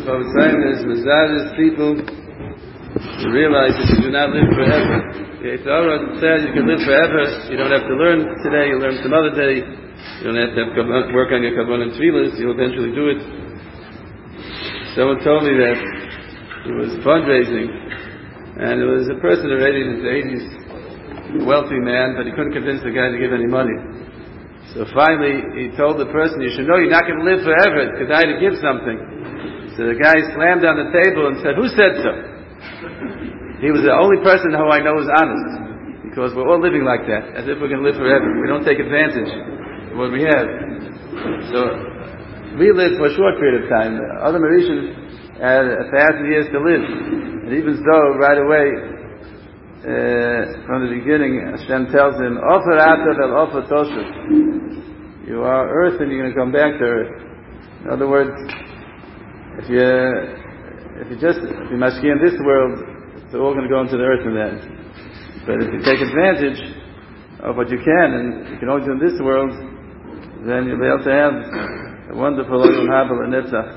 Chofetz Chaim is Mazaris people to realize that you do not live forever. The Torah says you can live forever. You don't have to learn today. You learn some other day. You don't have to work on your kavanah and tefillas. You'll eventually do it. Someone told me that he was fundraising, and it was a person already in his 80s, a wealthy man, but he couldn't convince the guy to give any money. So finally, he told the person, you should know you're not going to live forever. It's good to give something. So the guy slammed on the table and said, who said so? He was the only person who I know is honest, because we're all living like that, as if we're going to live forever. We don't take advantage of what we have. So we live for a short period of time. Other Mauritians had 1,000 years to live. And even though right away, from the beginning, Hashem tells him, Ofer Atav El Ofer Toshav. You are earth and you're going to come back to earth. In other words, if you mashki in this world, they're all going to go into the earth and then. But if you take advantage of what you can, and you can only do in this world, then you'll be able to have a wonderful Olam Haba L'Netzach.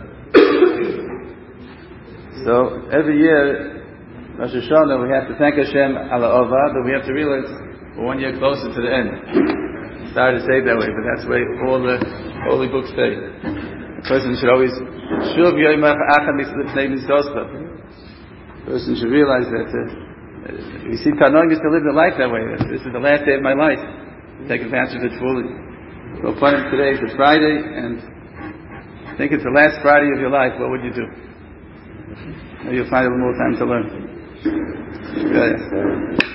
So every year, Rosh Hashanah, we have to thank Hashem ala Ova, but we have to realize we're 1 year closer to the end. It's hard to say it that way, but that's the way all the holy books say. A person should always Shuv Yoimach Achad Lifnei Mitzvoscha. A person should realize that you see Tanoim used to live their life that way. This is the last day of my life. Take advantage of it fully. Well, funny, today is Friday, and I think it's the last Friday of your life. What would you do? Maybe you'll find a little more time to learn. Yeah.